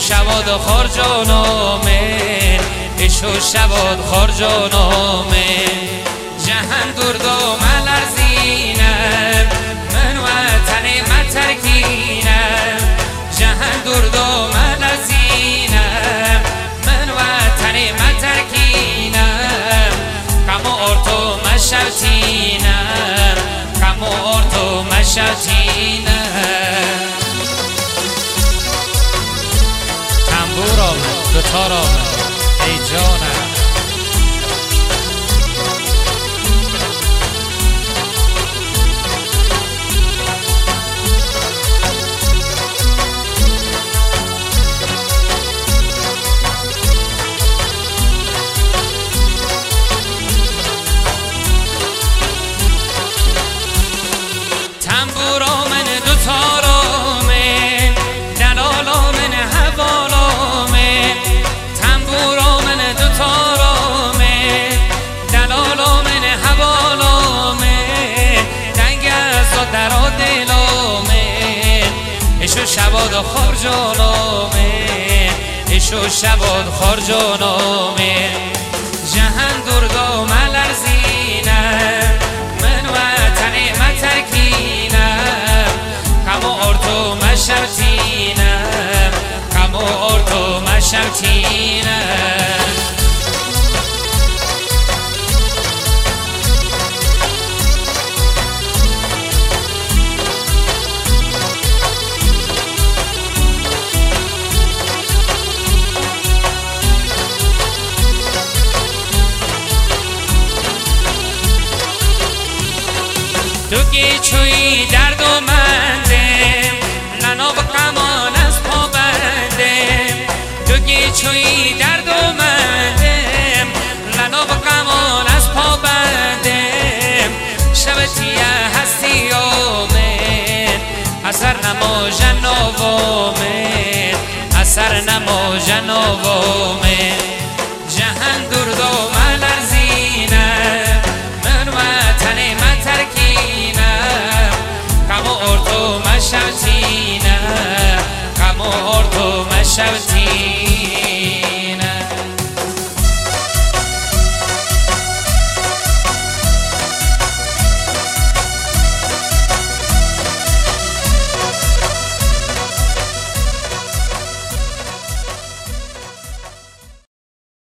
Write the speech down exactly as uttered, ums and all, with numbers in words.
شواد خارجانامه اشو شواد خارجانامه جهان درد و ملرزینم من وطن مترکینم جهان درد و ملرزینم من وطن مترکینم کمو ارتو مشوتینم کمو ارتو مشوتینم تنبورم دوتارم ای جانم اشو شباد خارجانامه اشو شباد خارجانامه جهان درد و ملرزینم من وطن مترکینم کمو ارتو مشوتینم کمو ارتو مشوتینم تو که چوی درد و مندم لناب کمان از پا بندم تو که چوی درد و مندم لناب کمان از پا بندم شبتیه هستی آمد اثر نما جنوامد اثر نما جنوامد جهان درد و